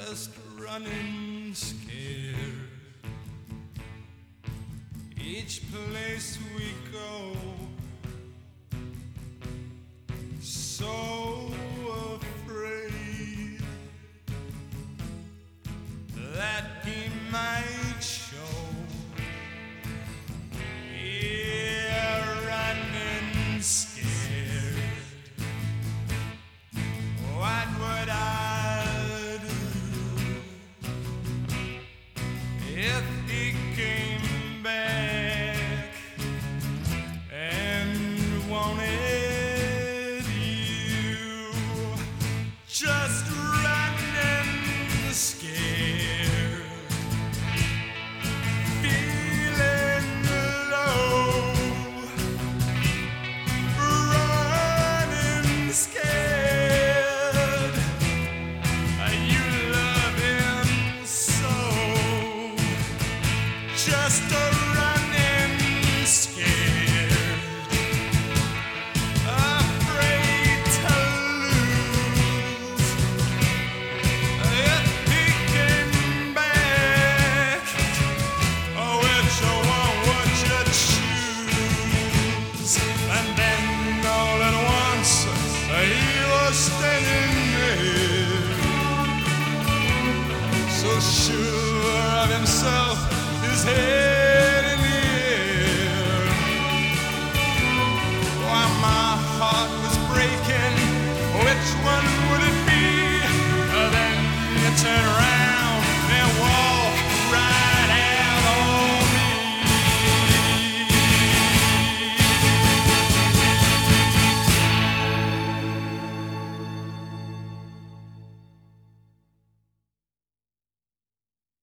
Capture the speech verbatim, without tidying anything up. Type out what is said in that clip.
just running scared. Each place we go, so afraid that he might show. Yeah, running scared. What would I do if he came back and wanted you? Just running scared, feeling low, running scared. You love him so, just a running scared, afraid to lose. If he came back, oh, which one would you choose? And then all at once he was standing there, so sure of himself, his head